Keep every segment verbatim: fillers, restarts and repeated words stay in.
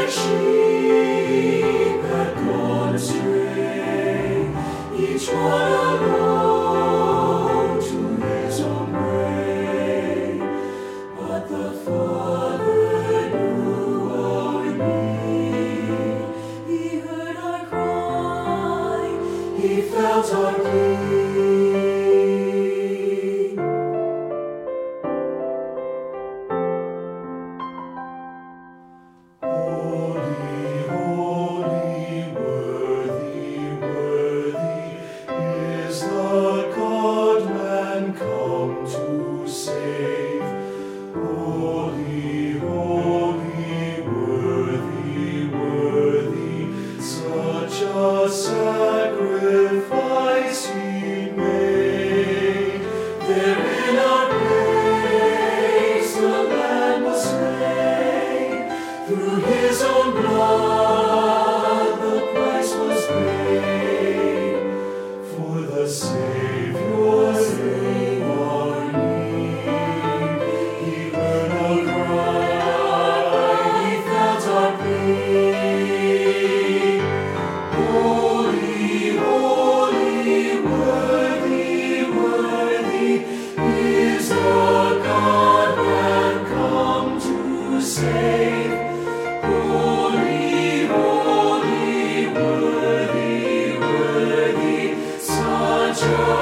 like sheep had gone astray, each one alone to his own way. But the Father knew our need. He heard our cry, He felt our plea. Sacrifice He made. There in our place the Lamb was slain. Through His own blood the price was paid. For the Savior knew our need. He heard our cry, He felt our plea. Save. Holy, holy, worthy, worthy, such a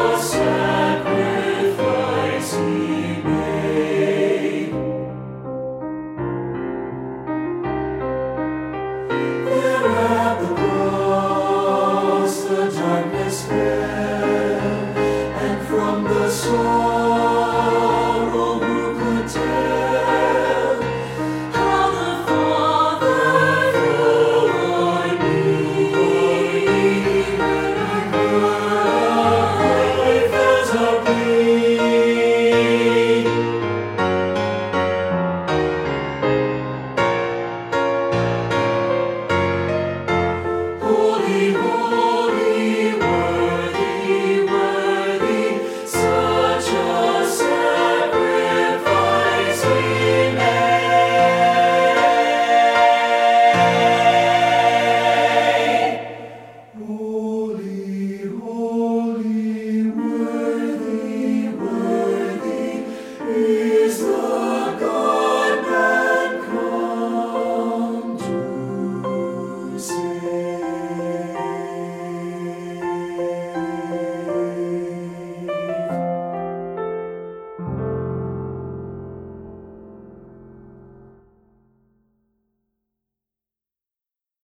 sacrifice He made. There at the cross the darkness fell, and from the soul